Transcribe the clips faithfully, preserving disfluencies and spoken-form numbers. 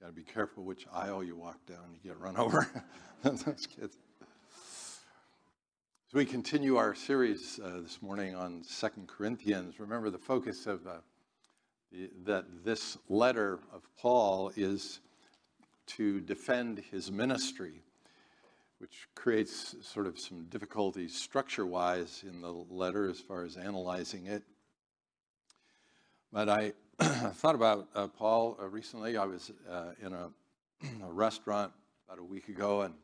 Got to be careful which aisle you walk down, you get run over. Those kids. As we continue our series uh, this morning on Second Corinthians, remember the focus of uh, the, that this letter of Paul is to defend his ministry, which creates sort of some difficulties structure-wise in the letter as far as analyzing it. But I thought about uh, Paul uh, recently. I was uh, in a, a restaurant about a week ago, and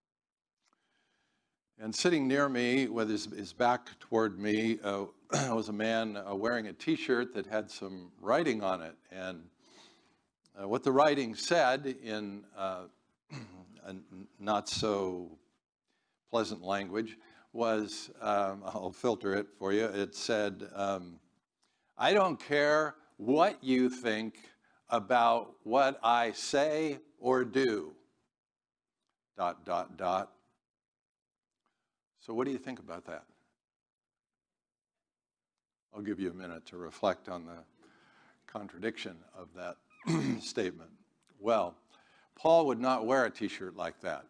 and sitting near me, with his, his back toward me, uh, was a man uh, wearing a T-shirt that had some writing on it. And uh, what the writing said in uh, a not so pleasant language was, um, I'll filter it for you, it said, um, I don't care what you think about what I say or do, dot, dot, dot. So what do you think about that? I'll give you a minute to reflect on the contradiction of that statement. Well, Paul would not wear a T-shirt like that.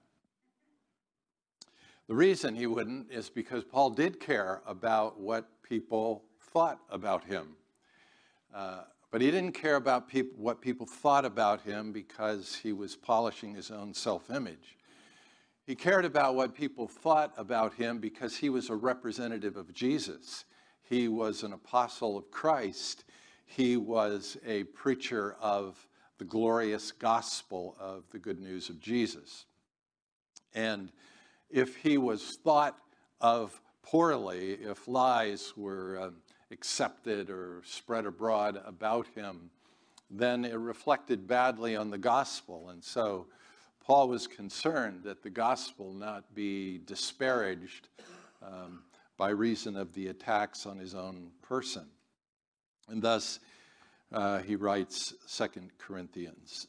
The reason he wouldn't is because Paul did care about what people thought about him. Uh, but he didn't care about peop- what people thought about him because he was polishing his own self-image. He cared about what people thought about him because he was a representative of Jesus. He was an apostle of Christ. He was a preacher of the glorious gospel of the good news of Jesus. And if he was thought of poorly, if lies were uh, accepted or spread abroad about him, then it reflected badly on the gospel. And so Paul was concerned that the gospel not be disparaged um, by reason of the attacks on his own person. And thus, uh, he writes Second Corinthians.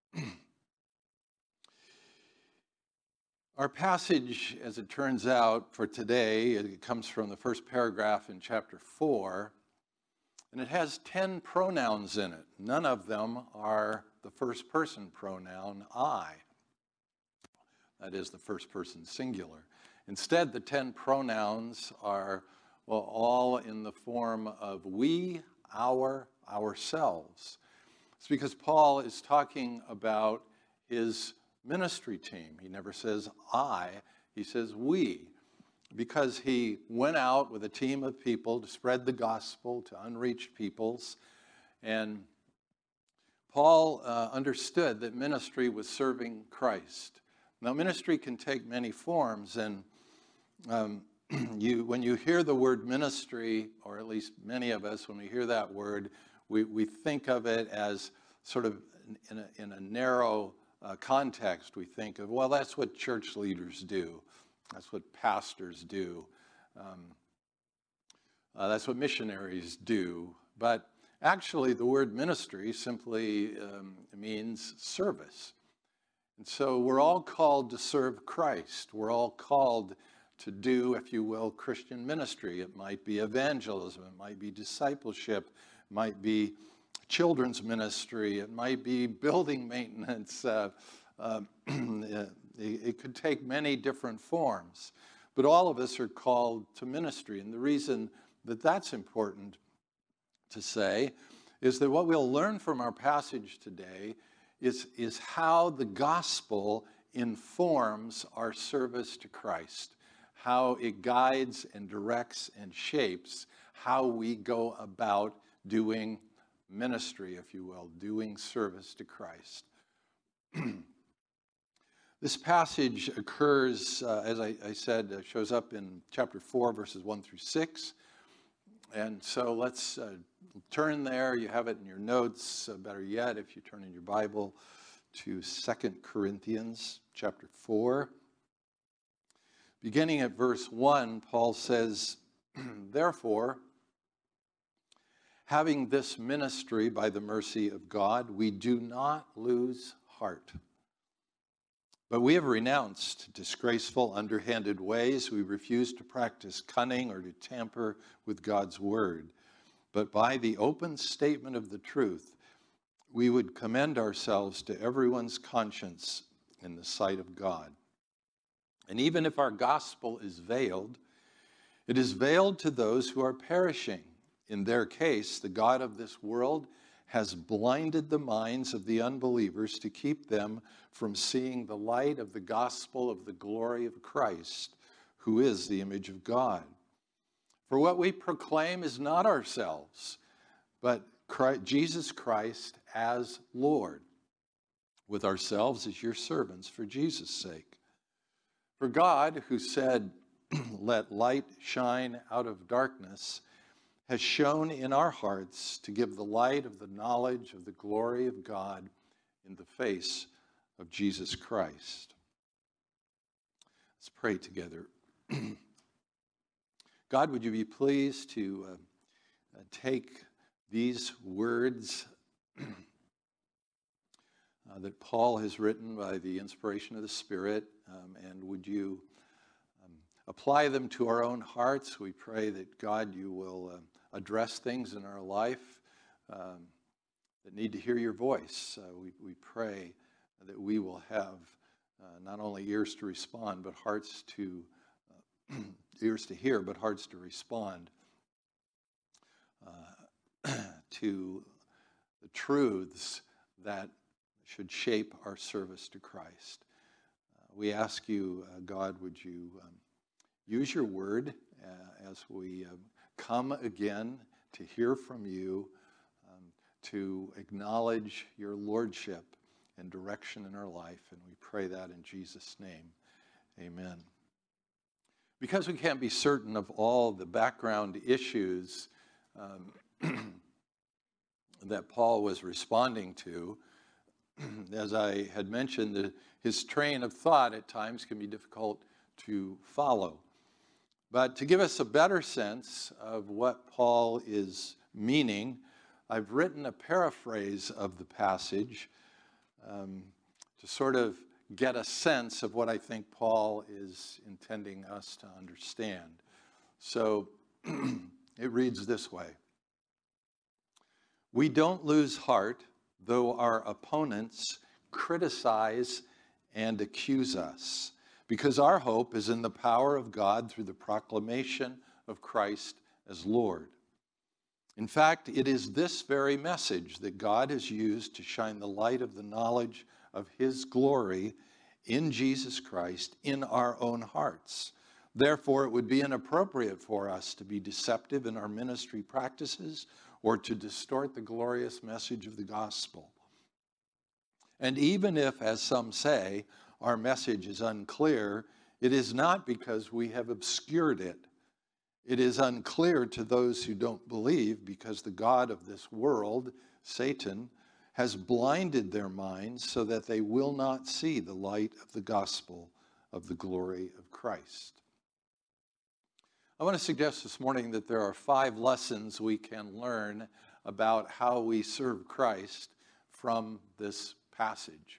Our passage, as it turns out, for today, it comes from the first paragraph in chapter four, and it has ten pronouns in it. None of them are the first person pronoun, I. That is the first person singular. Instead, the ten pronouns are, well, all in the form of we, our, ourselves. It's because Paul is talking about his ministry team. He never says I, he says we, because he went out with a team of people to spread the gospel to unreached peoples. And Paul uh, understood that ministry was serving Christ. Now, ministry can take many forms, and um, you, when you hear the word ministry, or at least many of us, when we hear that word, we, we think of it as sort of in a, in a narrow uh, context. We think of, well, that's what church leaders do. That's what pastors do. Um, uh, that's what missionaries do. But actually, the word ministry simply um, means service. And so we're all called to serve Christ. We're all called to do, if you will, Christian ministry. It might be evangelism. It might be discipleship. It might be children's ministry. It might be building maintenance. Uh, uh, it, it could take many different forms. But all of us are called to ministry. And the reason that that's important to say is that what we'll learn from our passage today is, is how the gospel informs our service to Christ, how it guides and directs and shapes how we go about doing ministry, if you will, doing service to Christ. This passage occurs, uh, as I, I said, uh, shows up in chapter four, verses one through six. And so let's uh, turn there. You have it in your notes. Uh, better yet, if you turn in your Bible to Second Corinthians chapter four. Beginning at verse one, Paul says, therefore, having this ministry by the mercy of God, we do not lose heart. But we have renounced disgraceful, underhanded ways. We refuse to practice cunning or to tamper with God's word. But by the open statement of the truth, we would commend ourselves to everyone's conscience in the sight of God. And even if our gospel is veiled, it is veiled to those who are perishing. In their case, the God of this world has blinded the minds of the unbelievers to keep them from seeing the light of the gospel of the glory of Christ, who is the image of God. For what we proclaim is not ourselves, but Christ, Jesus Christ as Lord, with ourselves as your servants for Jesus' sake. For God, who said, "Let light shine out of darkness," has shone in our hearts to give the light of the knowledge of the glory of God in the face of Jesus Christ. Let's pray together. God, would you be pleased to uh, uh, take these words uh, that Paul has written by the inspiration of the Spirit, um, and would you um, apply them to our own hearts? We pray that, God, you will uh, address things in our life um, that need to hear your voice. Uh, we, we pray that we will have uh, not only ears to respond, but hearts to, uh, ears to hear, but hearts to respond uh, to the truths that should shape our service to Christ. Uh, we ask you, uh, God, would you um, use your word uh, as we uh, come again to hear from you, um, to acknowledge your lordship and direction in our life, and we pray that in Jesus' name. Amen. Because we can't be certain of all the background issues um, that Paul was responding to, as I had mentioned, the, his train of thought at times can be difficult to follow. But to give us a better sense of what Paul is meaning, I've written a paraphrase of the passage um, to sort of get a sense of what I think Paul is intending us to understand. So it reads this way: "We don't lose heart, though our opponents criticize and accuse us, because our hope is in the power of God through the proclamation of Christ as Lord. In fact, it is this very message that God has used to shine the light of the knowledge of his glory in Jesus Christ in our own hearts. Therefore, it would be inappropriate for us to be deceptive in our ministry practices or to distort the glorious message of the gospel. And even if, as some say, our message is unclear, it is not because we have obscured it. It is unclear to those who don't believe because the God of this world, Satan, has blinded their minds so that they will not see the light of the gospel of the glory of Christ." I want to suggest this morning that there are five lessons we can learn about how we serve Christ from this passage.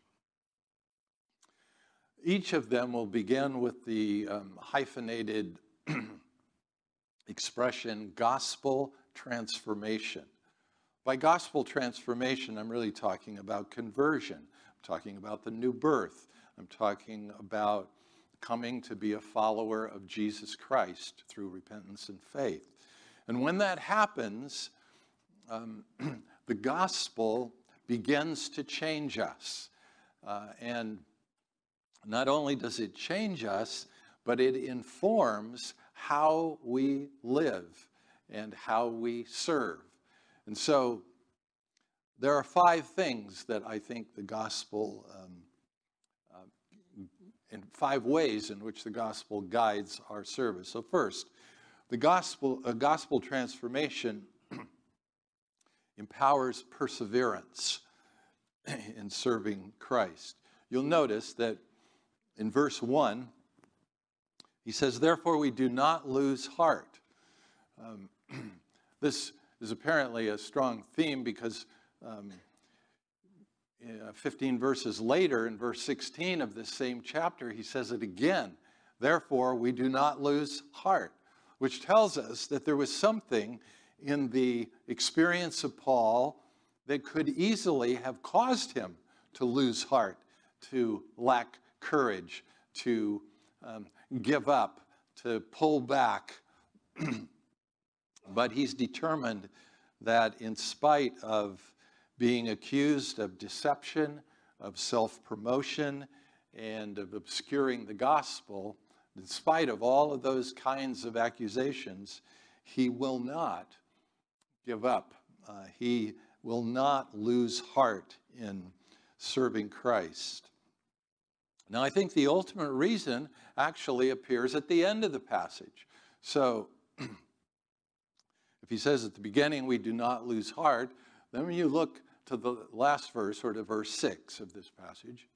Each of them will begin with the um, hyphenated expression, gospel transformation. By gospel transformation, I'm really talking about conversion. I'm talking about the new birth. I'm talking about coming to be a follower of Jesus Christ through repentance and faith. And when that happens, um, the gospel begins to change us. Uh, and not only does it change us, but it informs how we live and how we serve. And so there are five things that I think the gospel, um, uh, in five ways in which the gospel guides our service. So first, the gospel, a gospel transformation empowers perseverance in serving Christ. You'll notice that in verse one, he says, "Therefore we do not lose heart." Um, this is apparently a strong theme because um, fifteen verses later, in verse sixteen of this same chapter, he says it again. "Therefore we do not lose heart," which tells us that there was something in the experience of Paul that could easily have caused him to lose heart, to lack courage, to um, give up, to pull back. But he's determined that in spite of being accused of deception, of self-promotion, and of obscuring the gospel, in spite of all of those kinds of accusations, he will not give up. Uh, he will not lose heart in serving Christ. Now, I think the ultimate reason actually appears at the end of the passage. So, if he says at the beginning, we do not lose heart, then when you look to the last verse, or to verse six of this passage,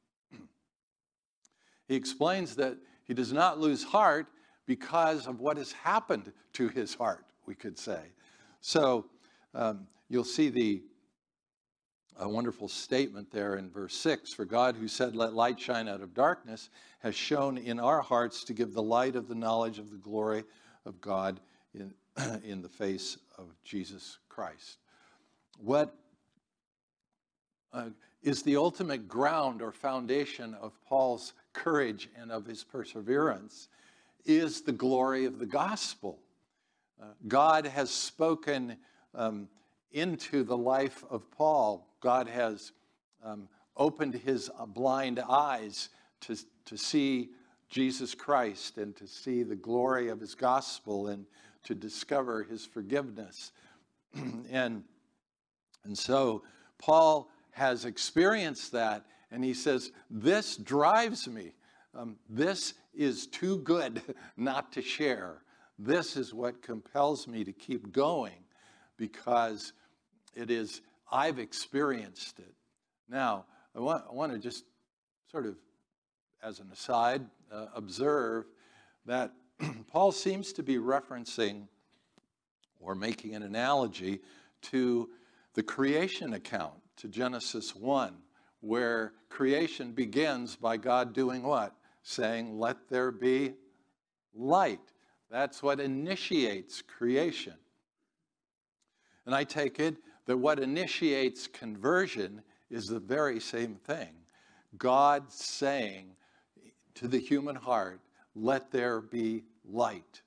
he explains that he does not lose heart because of what has happened to his heart, we could say. So um, you'll see the a wonderful statement there in verse six. For God, who said, let light shine out of darkness, has shone in our hearts to give the light of the knowledge of the glory of God in, in the face of Jesus Christ. What uh, is the ultimate ground or foundation of Paul's courage and of his perseverance is the glory of the gospel. Uh, God has spoken um, into the life of Paul. God has um, opened his uh, blind eyes to, to see Jesus Christ and to see the glory of his gospel and to discover his forgiveness. and, and so Paul has experienced that, and he says, this drives me. Um, this is too good not to share. This is what compels me to keep going, because it is, I've experienced it. Now, I want, I want to just sort of, as an aside, uh, observe that Paul seems to be referencing or making an analogy to the creation account, to Genesis one, where creation begins by God doing what? Saying, let there be light. That's what initiates creation. And I take it that what initiates conversion is the very same thing. God saying to the human heart, let there be light.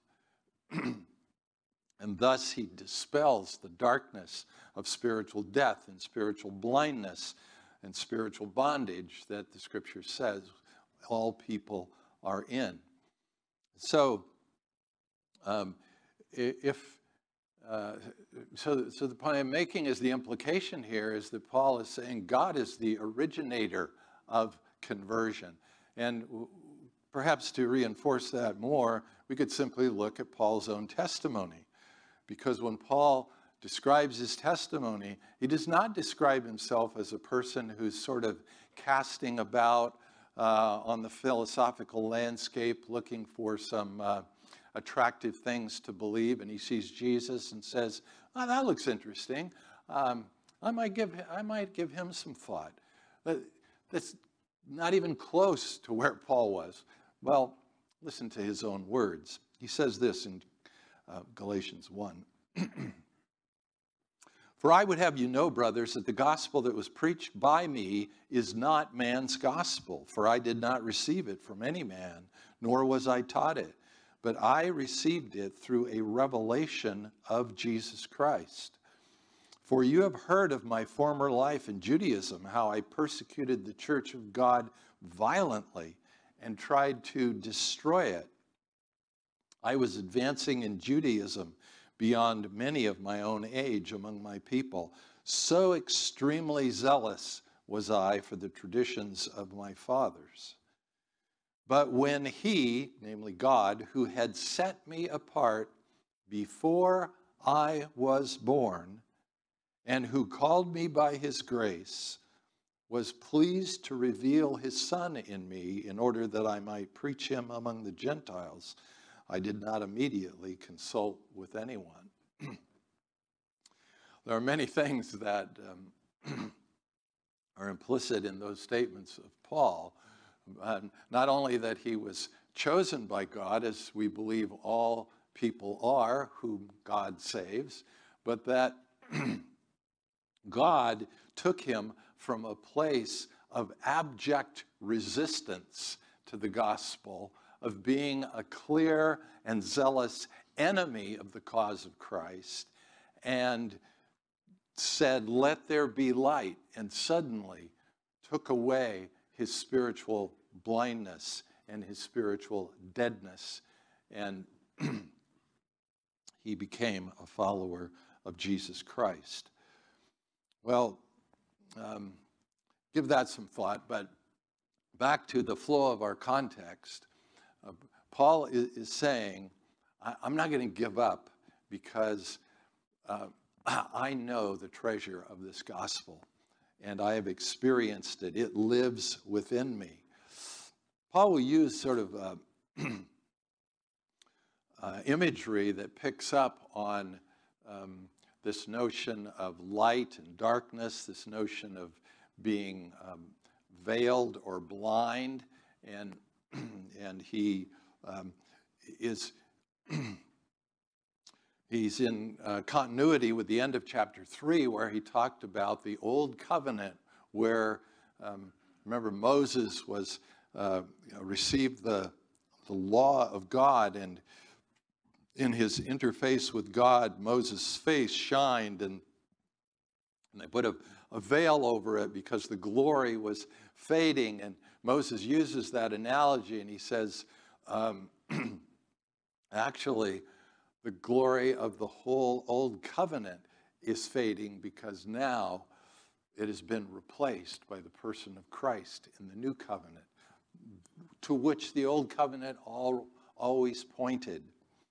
And thus he dispels the darkness of spiritual death and spiritual blindness and spiritual bondage that the scripture says all people are in. So, um, if uh, so, so the point I'm making is the implication here is that Paul is saying God is the originator of conversion. And perhaps to reinforce that more, we could simply look at Paul's own testimony. Because when Paul describes his testimony, he does not describe himself as a person who's sort of casting about uh, on the philosophical landscape looking for some uh, attractive things to believe, and he sees Jesus and says, oh, that looks interesting. Um, I might give, I might give him some thought. But that's not even close to where Paul was. Well, listen to his own words. He says this in uh, Galatians one. For I would have you know, brothers, that the gospel that was preached by me is not man's gospel, for I did not receive it from any man, nor was I taught it, but I received it through a revelation of Jesus Christ. For you have heard of my former life in Judaism, how I persecuted the church of God violently and tried to destroy it. I was advancing in Judaism beyond many of my own age among my people. So extremely zealous was I for the traditions of my fathers. But when he, namely God, who had set me apart before I was born, and who called me by his grace, was pleased to reveal his Son in me in order that I might preach him among the Gentiles, I did not immediately consult with anyone. There are many things that um, are implicit in those statements of Paul. Uh, not only that he was chosen by God, as we believe all people are whom God saves, but that God took him from a place of abject resistance to the gospel, of being a clear and zealous enemy of the cause of Christ, and said, "Let there be light," and suddenly took away his spiritual blindness and his spiritual deadness, and he became a follower of Jesus Christ. Well, um, give that some thought, but back to the flow of our context. Uh, Paul is, is saying, I, I'm not going to give up because uh, I know the treasure of this gospel, and I have experienced it. It lives within me. Paul will use sort of uh, uh, imagery that picks up on um, this notion of light and darkness, this notion of being um, veiled or blind, and and he um, is he's in uh, continuity with the end of chapter three, where he talked about the old covenant, where um, remember Moses was uh, received the the law of God, and in his interface with God, Moses' face shined, and, and they put a, a veil over it because the glory was fading. And Moses uses that analogy, and he says, um, actually, the glory of the whole old covenant is fading because now it has been replaced by the person of Christ in the new covenant, to which the old covenant all, always pointed.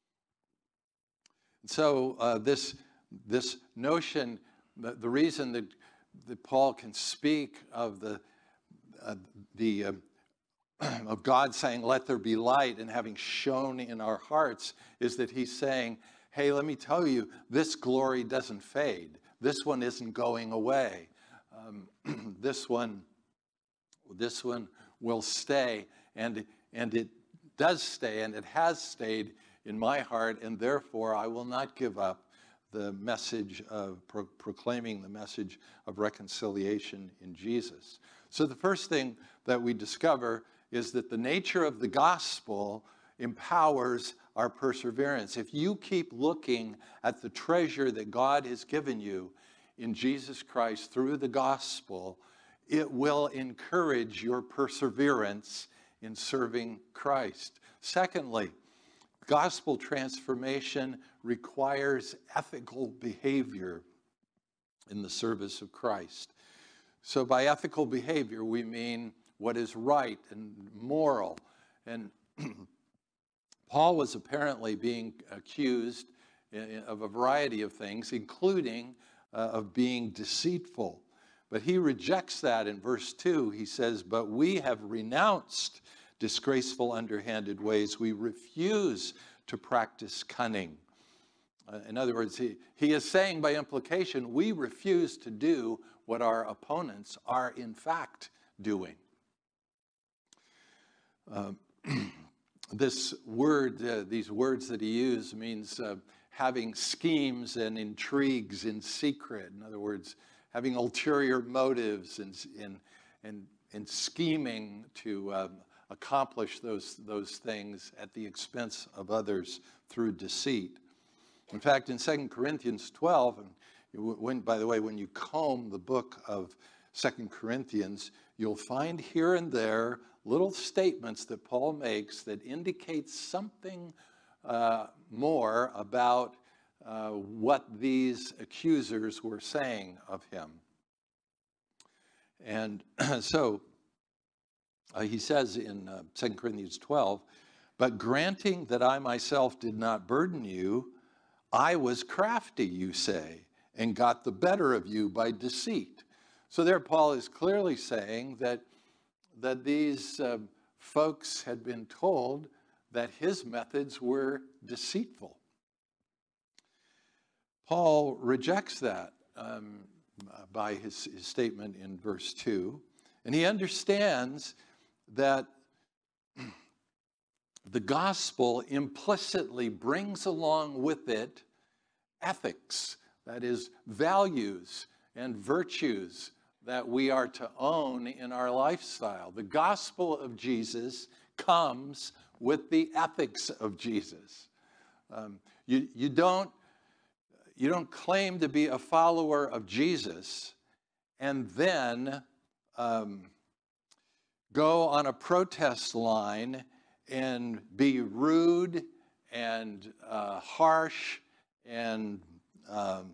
So uh, this, this notion, the, the reason that, that Paul can speak of the, uh, the uh, of God saying, "Let there be light," and having shone in our hearts, is that he's saying, hey, let me tell you, this glory doesn't fade. This one isn't going away. Um, this one, this one will stay, and and it does stay, and it has stayed in my heart, and therefore I will not give up the message of pro proclaiming the message of reconciliation in Jesus. So the first thing that we discover is that the nature of the gospel empowers our perseverance. If you keep looking at the treasure that God has given you in Jesus Christ through the gospel, it will encourage your perseverance in serving Christ. Secondly, gospel transformation requires ethical behavior in the service of Christ. So by ethical behavior, we mean what is right and moral. And Paul was apparently being accused of a variety of things, including uh, of being deceitful. But he rejects that in verse two. He says, "But we have renounced disgraceful, underhanded ways. We refuse to practice cunning." Uh, in other words, he, he is saying by implication, we refuse to do what our opponents are in fact doing. Um, this word, uh, these words that he used means uh, having schemes and intrigues in secret. In other words, having ulterior motives and, and, and, and scheming to um, accomplish those, those things at the expense of others through deceit. In fact, in Second Corinthians twelve, and when, by the way, when you comb the book of Second Corinthians, you'll find here and there little statements that Paul makes that indicate something uh, more about uh, what these accusers were saying of him. And so uh, he says in uh, Second Corinthians twelve, "But granting that I myself did not burden you, I was crafty, you say, and got the better of you by deceit." So there Paul is clearly saying that, that these uh, folks had been told that his methods were deceitful. Paul rejects that um, by his, his statement in verse two, and he understands that the gospel implicitly brings along with it ethics, that is, values and virtues that we are to own in our lifestyle. The gospel of Jesus comes with the ethics of Jesus. Um, you, you, don't, you don't claim to be a follower of Jesus and then um, go on a protest line and be rude and uh, harsh and um,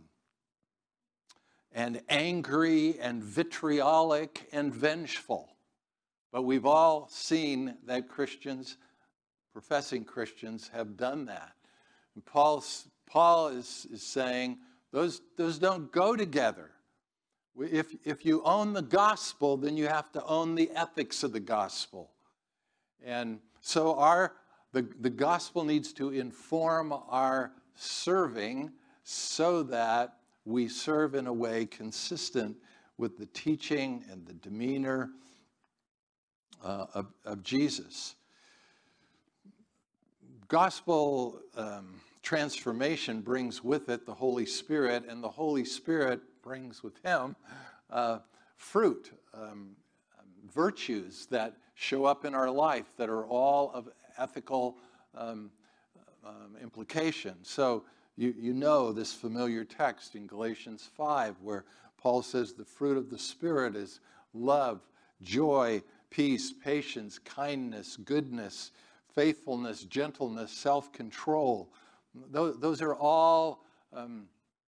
and angry and vitriolic and vengeful. But we've all seen that Christians, professing Christians, have done that. And Paul's, Paul is, is saying those, those don't go together. If, if you own the gospel, then you have to own the ethics of the gospel. And so our, the, the gospel needs to inform our serving so that we serve in a way consistent with the teaching and the demeanor uh, of, of Jesus. Gospel um, transformation brings with it the Holy Spirit, and the Holy Spirit brings with him uh, fruit, um, virtues that show up in our life that are all of ethical um, um, implication. So you, you know this familiar text in Galatians five where Paul says the fruit of the Spirit is love, joy, peace, patience, kindness, goodness, faithfulness, gentleness, self-control. Those, those are all, um,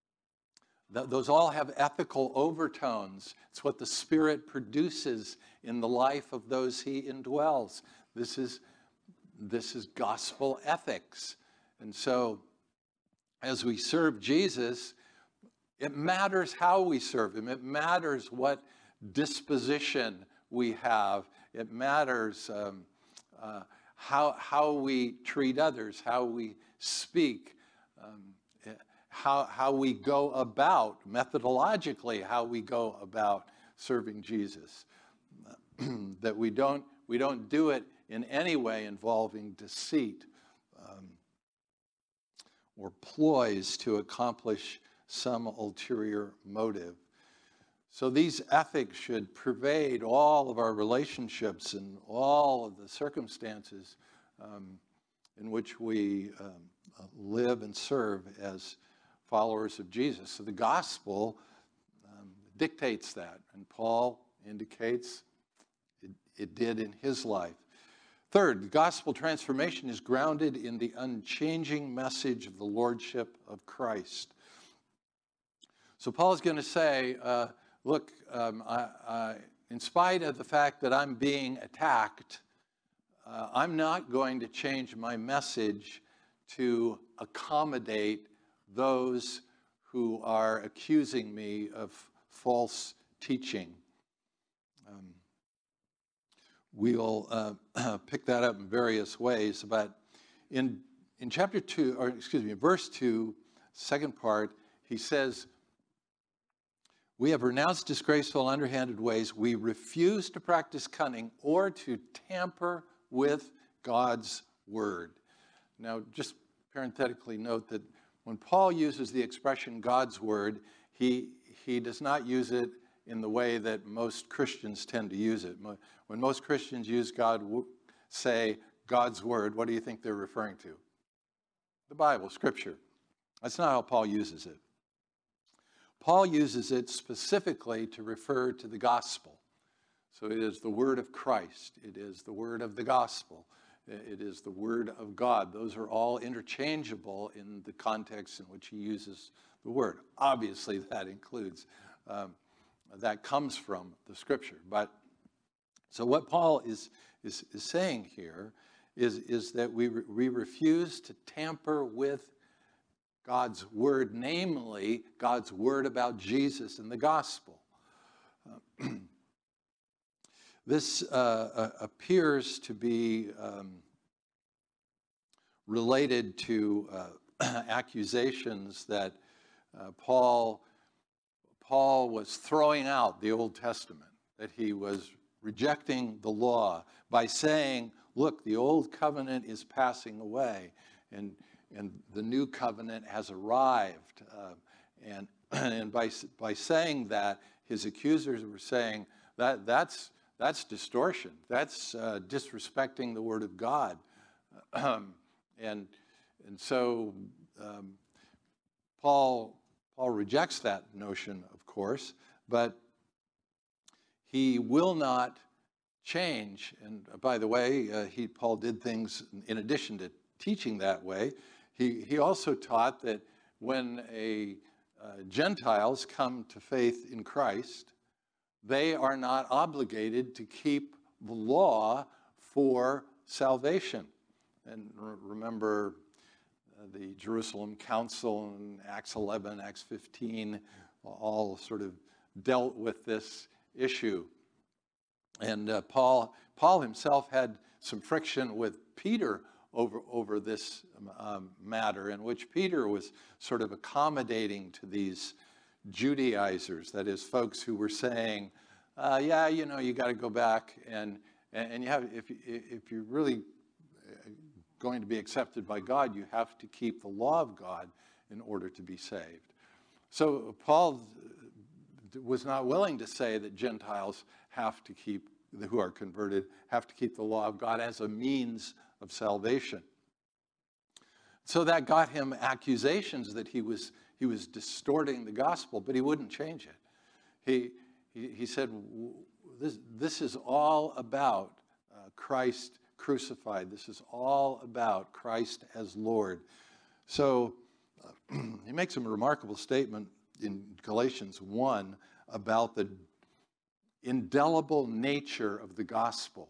th those all have ethical overtones. It's what the Spirit produces in the life of those he indwells. This is, this is gospel ethics. And so as we serve Jesus, it matters how we serve him. It matters what disposition we have. It matters um, uh, how, how we treat others, how we speak, um, how, how we go about, methodologically, how we go about serving Jesus. That we don't, we don't do it in any way involving deceit um, or ploys to accomplish some ulterior motive. So these ethics should pervade all of our relationships and all of the circumstances um, in which we um, live and serve as followers of Jesus. So the gospel um, dictates that, and Paul indicates it, it did in his life. Third, the gospel transformation is grounded in the unchanging message of the lordship of Christ. So Paul is going to say, uh, look, um, I, I, in spite of the fact that I'm being attacked, uh, I'm not going to change my message to accommodate those who are accusing me of false teaching. Um, we'll uh, pick that up in various ways, but in, in chapter two, or excuse me, verse two, second part, he says, we have renounced disgraceful, underhanded ways. We refuse to practice cunning or to tamper with God's word. Now, just parenthetically note that when Paul uses the expression God's word, he, he does not use it in the way that most Christians tend to use it. When most Christians use God, say God's word, what do you think they're referring to? The Bible, Scripture. That's not how Paul uses it. Paul uses it specifically to refer to the gospel. So it is the word of Christ. It is the word of the gospel. It is the word of God. Those are all interchangeable in the context in which he uses the word. Obviously, that includes, um, that comes from the scripture. But so what Paul is, is, is saying here is, is that we, re, we refuse to tamper with God's word, namely God's word about Jesus and the gospel. Uh, this uh, uh, appears to be um, related to uh, accusations that uh, Paul, Paul was throwing out the Old Testament, that he was rejecting the law by saying, look, the old covenant is passing away, and And the new covenant has arrived. Uh, and And by, by saying that, his accusers were saying that that's, that's distortion. That's uh, disrespecting the Word of God. Um, and, and so um, Paul, Paul rejects that notion, of course, but he will not change. And by the way, uh, he, Paul did things in addition to teaching that way. He, he also taught that when a uh, Gentiles come to faith in Christ, they are not obligated to keep the law for salvation. And re remember uh, the Jerusalem Council in Acts eleven, Acts fifteen, all sort of dealt with this issue. And uh, Paul, Paul himself had some friction with Peter over, over this um, matter, in which Peter was sort of accommodating to these Judaizers, that is, folks who were saying, uh, yeah, you know, you got to go back and, and you have, if, if you're really going to be accepted by God, you have to keep the law of God in order to be saved. So Paul was not willing to say that Gentiles have to keep, who are converted, have to keep the law of God as a means of salvation. So that got him accusations that he was, he was distorting the gospel, but he wouldn't change it. He, he, he said, this, this is all about uh, Christ crucified. This is all about Christ as Lord. So uh, he makes a remarkable statement in Galatians one about the indelible nature of the gospel.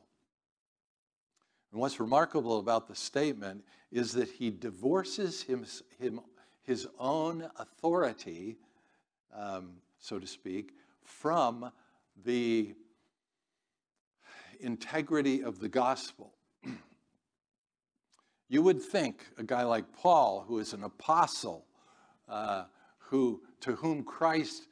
And what's remarkable about the statement is that he divorces him, him, his own authority, um, so to speak, from the integrity of the gospel. You would think a guy like Paul, who is an apostle, uh, who, to whom Christ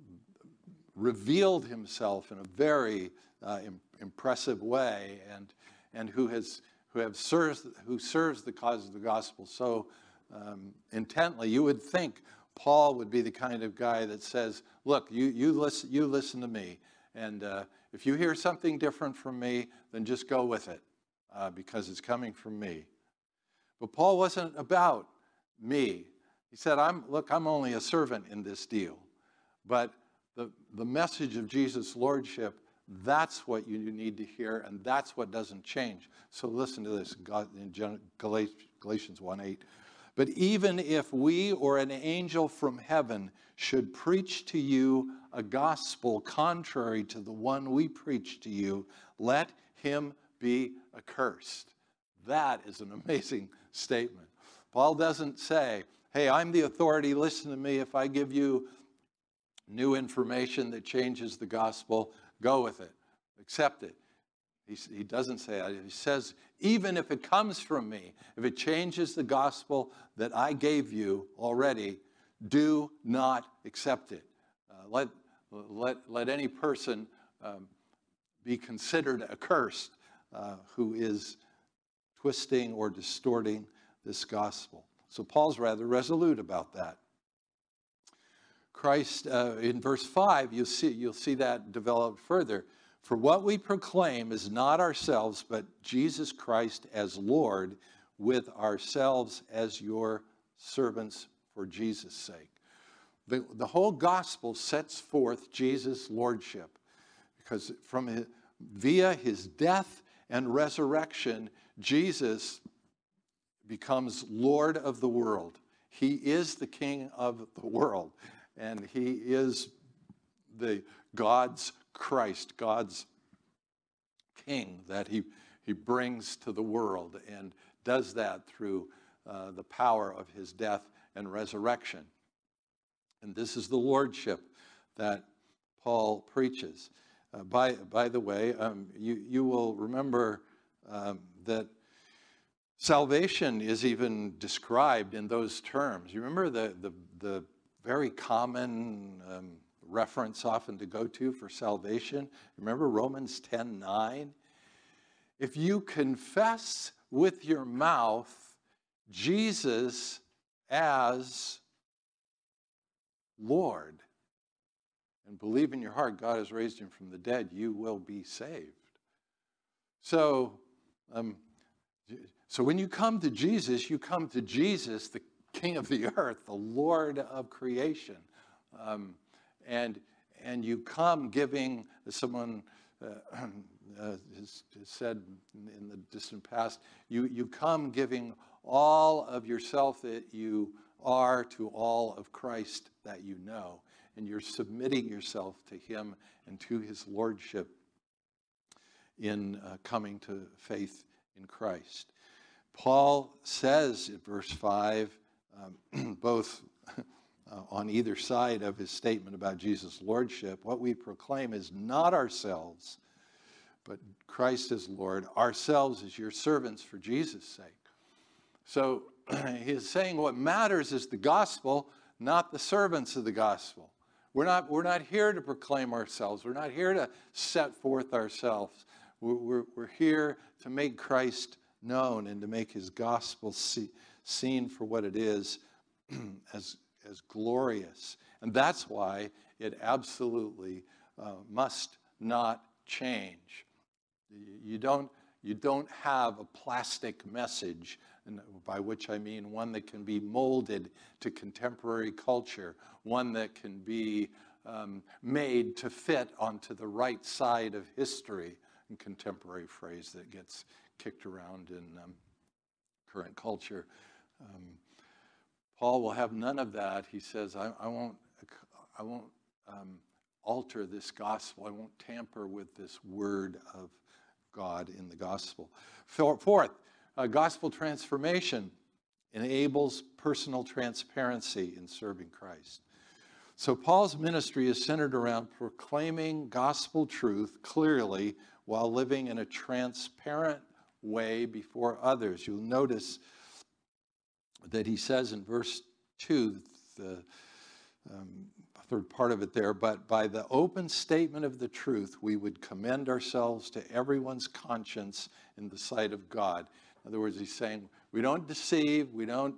revealed himself in a very uh, im impressive way, and and who has who have serves who serves the cause of the gospel so um, intently, you would think Paul would be the kind of guy that says, "Look, you you listen you listen to me, and uh, if you hear something different from me, then just go with it, uh, because it's coming from me." But Paul wasn't about me. He said, "I'm look, I'm only a servant in this deal, but the the message of Jesus' lordship, that's what you need to hear, and that's what doesn't change." So listen to this in Galatians one eight. "But even if we or an angel from heaven should preach to you a gospel contrary to the one we preach to you, let him be accursed." That is an amazing statement. Paul doesn't say, "Hey, I'm the authority, listen to me. If I give you new information that changes the gospel, go with it, accept it." He, he doesn't say that. He says, even if it comes from me, if it changes the gospel that I gave you already, do not accept it. Uh, let, let, let any person um, be considered accursed uh, who is twisting or distorting this gospel. So Paul's rather resolute about that. Christ, uh, in verse five, you'll see, you'll see that developed further. "For what we proclaim is not ourselves, but Jesus Christ as Lord, with ourselves as your servants for Jesus' sake." The, the whole gospel sets forth Jesus' lordship, because from his, via his death and resurrection, Jesus becomes Lord of the world. He is the King of the world. And he is the God's Christ, God's King that he, he brings to the world, and does that through uh, the power of his death and resurrection. And this is the lordship that Paul preaches. Uh, by, by the way, um, you, you will remember um, that salvation is even described in those terms. You remember the, the, the very common um, reference often to go to for salvation? Remember Romans ten nine? If you confess with your mouth Jesus as Lord, and believe in your heart God has raised him from the dead, you will be saved. So, um, so when you come to Jesus, you come to Jesus, the King of the earth, the Lord of creation. Um, and, and you come giving, as someone uh, uh, has, has said in the distant past, you, you come giving all of yourself that you are to all of Christ that you know. And you're submitting yourself to him and to his lordship in uh, coming to faith in Christ. Paul says in verse five, um, both uh, on either side of his statement about Jesus' lordship, what we proclaim is not ourselves, but Christ as Lord, ourselves as your servants for Jesus' sake. So he's saying what matters is the gospel, not the servants of the gospel. We're not, we're not here to proclaim ourselves. We're not here to set forth ourselves. We're, we're, we're here to make Christ known and to make his gospel see, seen for what it is, as, as glorious. And that's why it absolutely uh, must not change. You don't, you don't have a plastic message, and by which I mean one that can be molded to contemporary culture, one that can be um, made to fit onto the right side of history, a contemporary phrase that gets kicked around in um, current culture. Um, Paul will have none of that. He says, I, I won't, I won't um, alter this gospel. I won't tamper with this word of God in the gospel. Fourth, uh, gospel transformation enables personal transparency in serving Christ. So Paul's ministry is centered around proclaiming gospel truth clearly while living in a transparent way before others. You'll notice that he says in verse two, the um, third part of it there, but by the open statement of the truth, we would commend ourselves to everyone's conscience in the sight of God. In other words, he's saying, we don't deceive, we don't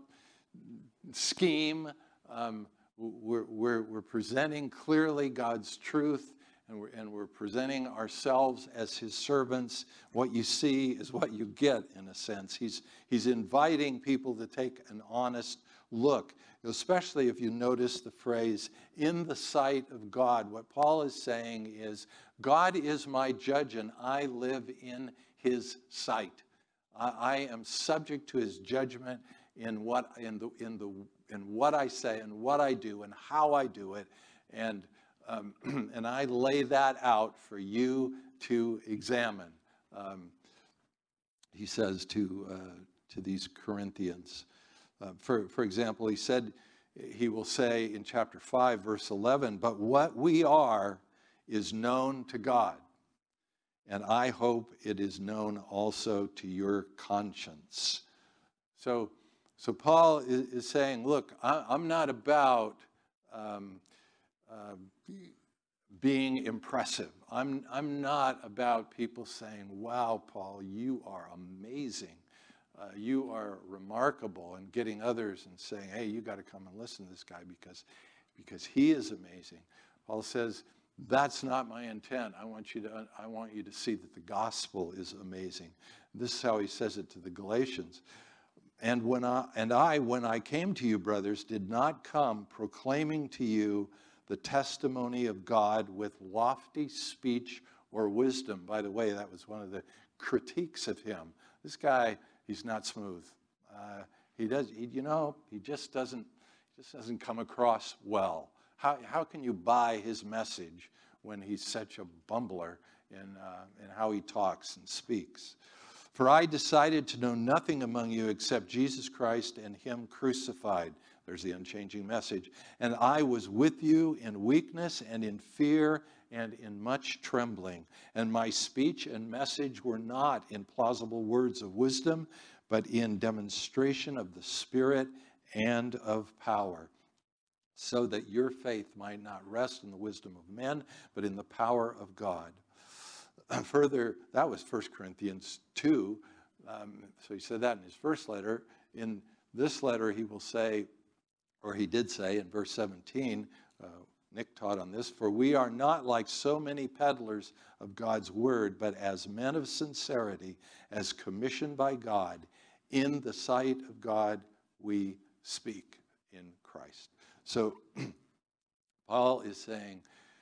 scheme, um, we're, we're, we're presenting clearly God's truth, and we're, and we're presenting ourselves as his servants. What you see is what you get, in a sense. He's, he's inviting people to take an honest look, especially if you notice the phrase, in the sight of God. What Paul is saying is, God is my judge and I live in his sight. I, I am subject to his judgment in what, in, the, in, the, in what I say and what I do and how I do it. And, um, and I lay that out for you to examine, um, he says to, uh, to these Corinthians. Uh, for, for example, he said, he will say in chapter five, verse eleven, but what we are is known to God, and I hope it is known also to your conscience. So, so Paul is, is saying, look, I, I'm not about um, uh, being impressive. I'm, I'm not about people saying, wow, Paul, you are amazing. Uh, you are remarkable, and getting others and saying, hey, you got to come and listen to this guy because, because he is amazing. Paul says, that's not my intent. I want you to, I want you to see that the gospel is amazing. This is how he says it to the Galatians. And when I, and I, when I came to you, brothers, did not come proclaiming to you the testimony of God with lofty speech or wisdom. By the way, that was one of the critiques of him. This guy, he's not smooth. Uh, he does, he, you know, he just doesn't, just doesn't come across well. How, how can you buy his message when he's such a bumbler in, uh, in how he talks and speaks? For I decided to know nothing among you except Jesus Christ and him crucified. There's the unchanging message. And I was with you in weakness and in fear and in much trembling. And my speech and message were not in plausible words of wisdom, but in demonstration of the Spirit and of power, so that your faith might not rest in the wisdom of men, but in the power of God. Further, that was First Corinthians two. Um, so he said that in his first letter. In this letter, he will say, or he did say in verse seventeen, uh, Nick taught on this, for we are not like so many peddlers of God's word, but as men of sincerity, as commissioned by God, in the sight of God we speak in Christ. So Paul is saying,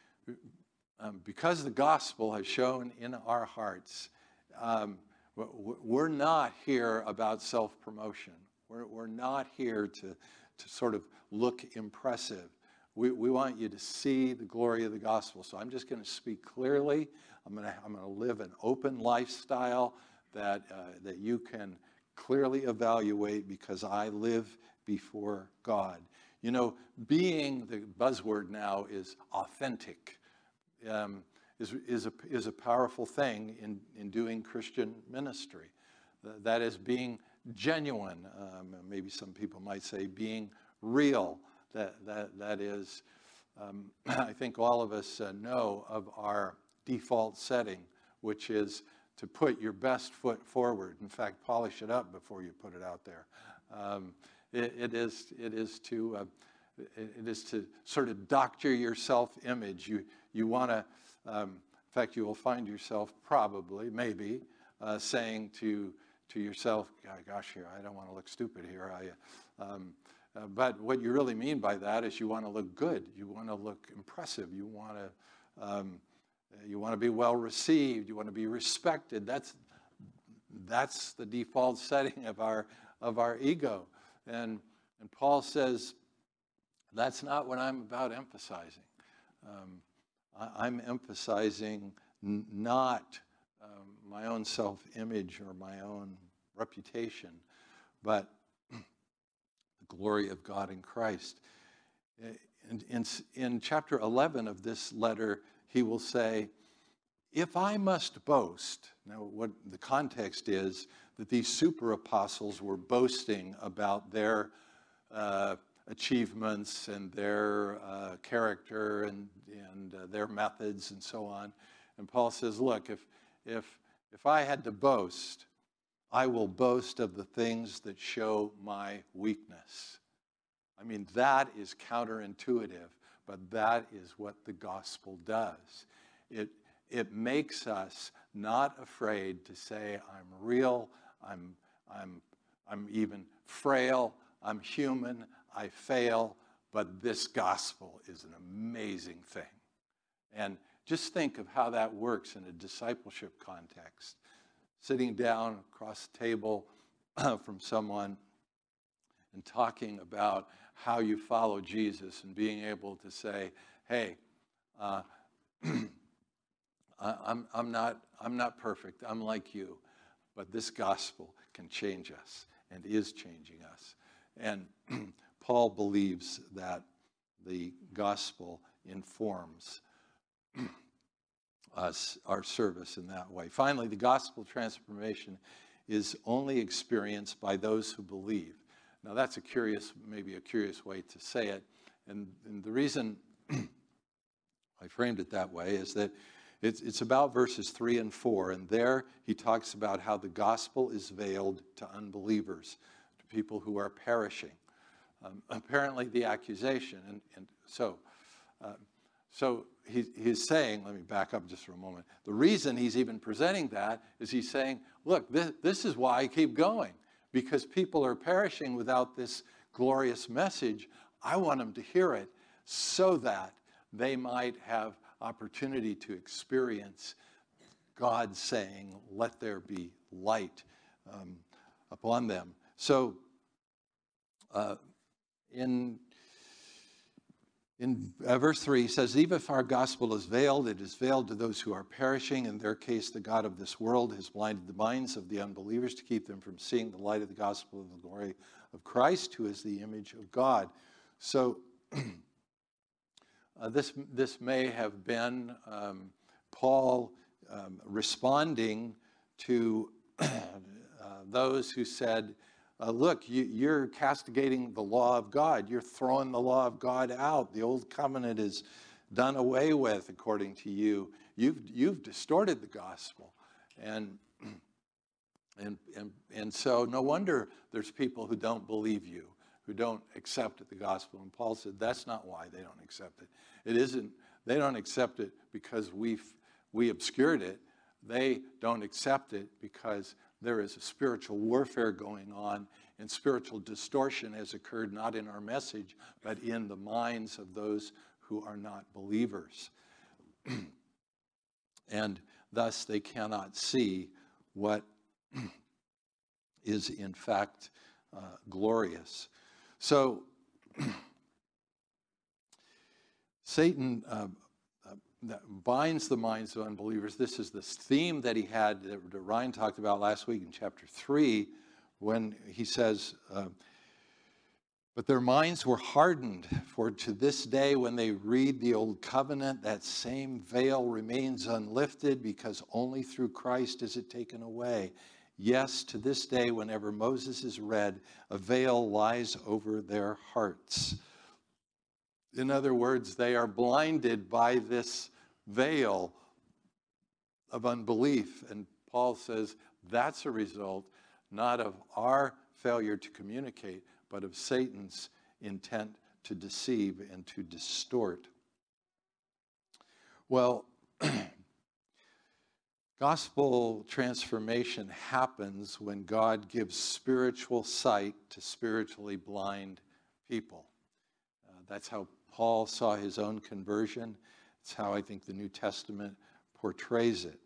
um, because the gospel has shown in our hearts, um, we're not here about self-promotion. We're, we're not here to, to sort of look impressive. We, we want you to see the glory of the gospel. So I'm just going to speak clearly. I'm going to, I'm going to live an open lifestyle that, uh, that you can clearly evaluate because I live before God. You know, being, the buzzword now is authentic, um, is, is, a, is a powerful thing in, in doing Christian ministry. That is being genuine. Um, maybe some people might say being real. That, that, that is, um, I think all of us uh, know of our default setting, which is to put your best foot forward. In fact, polish it up before you put it out there. Um, it, it is, it is to, uh, it, it is to sort of doctor your self-image. You, you want to, um, in fact, you will find yourself probably, maybe, uh, saying to, to yourself, gosh, here, I don't want to look stupid here. I, um, Uh, but what you really mean by that is you want to look good. You want to look impressive. You want to, um, you want to be well received. You want to be respected. That's, that's the default setting of our, of our ego. And, and Paul says, that's not what I'm about emphasizing. Um, I, I'm emphasizing n not um, my own self-image or my own reputation, but glory of God in Christ. In, in, in chapter eleven of this letter, he will say, if I must boast, now what the context is that these super apostles were boasting about their uh, achievements and their uh, character and, and uh, their methods and so on. And Paul says, look, if, if, if I had to boast, I will boast of the things that show my weakness. I mean, that is counterintuitive, but that is what the gospel does. It, it makes us not afraid to say, I'm real, I'm, I'm, I'm even frail, I'm human, I fail, but this gospel is an amazing thing. And just think of how that works in a discipleship context. Sitting down across the table from someone and talking about how you follow Jesus and being able to say, hey, uh, I'm, I'm, not, I'm not perfect, I'm like you, but this gospel can change us and is changing us. And Paul believes that the gospel informs us, our service in that way. Finally, the gospel transformation is only experienced by those who believe. Now that's a curious, maybe a curious way to say it. And, and the reason I framed it that way is that it's, it's about verses three and four. And there he talks about how the gospel is veiled to unbelievers, to people who are perishing. Um, apparently the accusation, and, and so, uh, so he, he's saying, let me back up just for a moment. The reason he's even presenting that is he's saying, look, this, this is why I keep going, because people are perishing without this glorious message. I want them to hear it so that they might have opportunity to experience God saying, let there be light um, upon them. So uh, in In uh, verse three, he says, even if our gospel is veiled, it is veiled to those who are perishing. In their case, the God of this world has blinded the minds of the unbelievers to keep them from seeing the light of the gospel of the glory of Christ, who is the image of God. So uh, this, this may have been um, Paul um, responding to uh, those who said, Uh, look, you, you're castigating the law of God. You're throwing the law of God out. The old covenant is done away with, according to you. You've, you've distorted the gospel. And, and, and, and so no wonder there's people who don't believe you, who don't accept the gospel. And Paul said that's not why they don't accept it. It isn't, they don't accept it because we've, we obscured it. They don't accept it because there is a spiritual warfare going on, and spiritual distortion has occurred not in our message, but in the minds of those who are not believers. And thus they cannot see what is in fact uh, glorious. So Satan uh, uh, that binds the minds of unbelievers. This is this theme that he had that, that Ryan talked about last week in chapter three, when he says, uh, but their minds were hardened, for to this day when they read the Old Covenant, that same veil remains unlifted, because only through Christ is it taken away. Yes, to this day, whenever Moses is read, a veil lies over their hearts. In other words, they are blinded by this veil of unbelief. And Paul says that's a result not of our failure to communicate, but of Satan's intent to deceive and to distort. Well, gospel transformation happens when God gives spiritual sight to spiritually blind people. Uh, that's how Paul saw his own conversion. It's how I think the New Testament portrays it.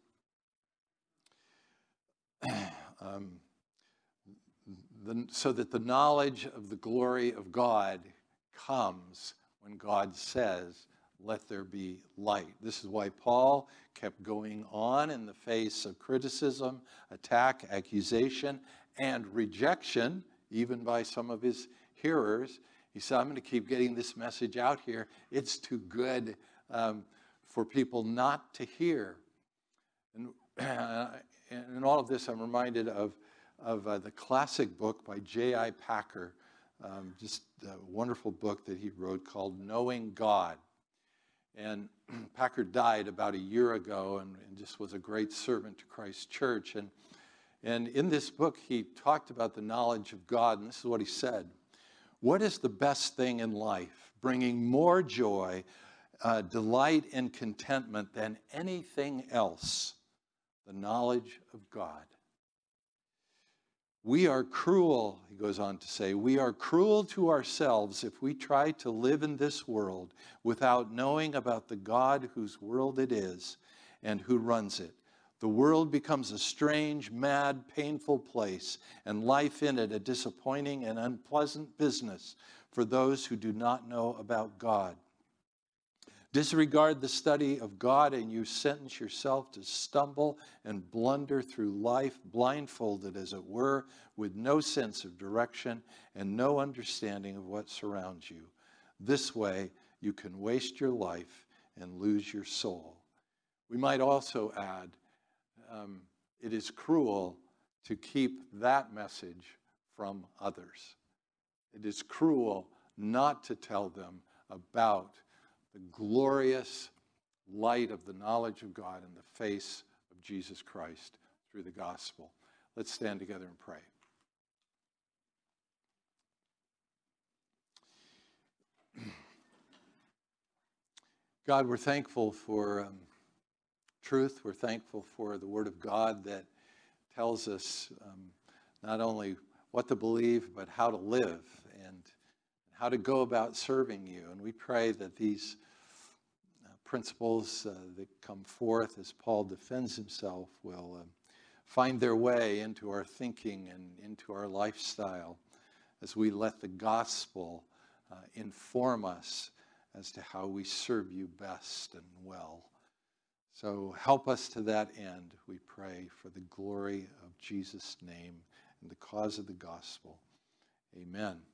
um, the, so that the knowledge of the glory of God comes when God says, let there be light. This is why Paul kept going on in the face of criticism, attack, accusation, and rejection, even by some of his hearers. He said, I'm going to keep getting this message out here. It's too good um, for people not to hear. And, uh, and in all of this, I'm reminded of, of uh, the classic book by J I Packer, um, just a wonderful book that he wrote called Knowing God. And Packer died about a year ago, and, and just was a great servant to Christ Church. And, and in this book, he talked about the knowledge of God, and this is what he said. What is the best thing in life, bringing more joy, uh, delight, and contentment than anything else? The knowledge of God. We are cruel, he goes on to say, we are cruel to ourselves if we try to live in this world without knowing about the God whose world it is and who runs it. The world becomes a strange, mad, painful place, and life in it a disappointing and unpleasant business for those who do not know about God. Disregard the study of God, and you sentence yourself to stumble and blunder through life, blindfolded as it were, with no sense of direction and no understanding of what surrounds you. This way, you can waste your life and lose your soul. We might also add, um, it is cruel to keep that message from others. It is cruel not to tell them about the glorious light of the knowledge of God in the face of Jesus Christ through the gospel. Let's stand together and pray. God, we're thankful for um, truth. We're thankful for the Word of God that tells us um, not only what to believe, but how to live and how to go about serving you. And we pray that these uh, principles uh, that come forth as Paul defends himself will uh, find their way into our thinking and into our lifestyle as we let the gospel uh, inform us as to how we serve you best and well. So help us to that end, we pray, for the glory of Jesus' name and the cause of the gospel. Amen.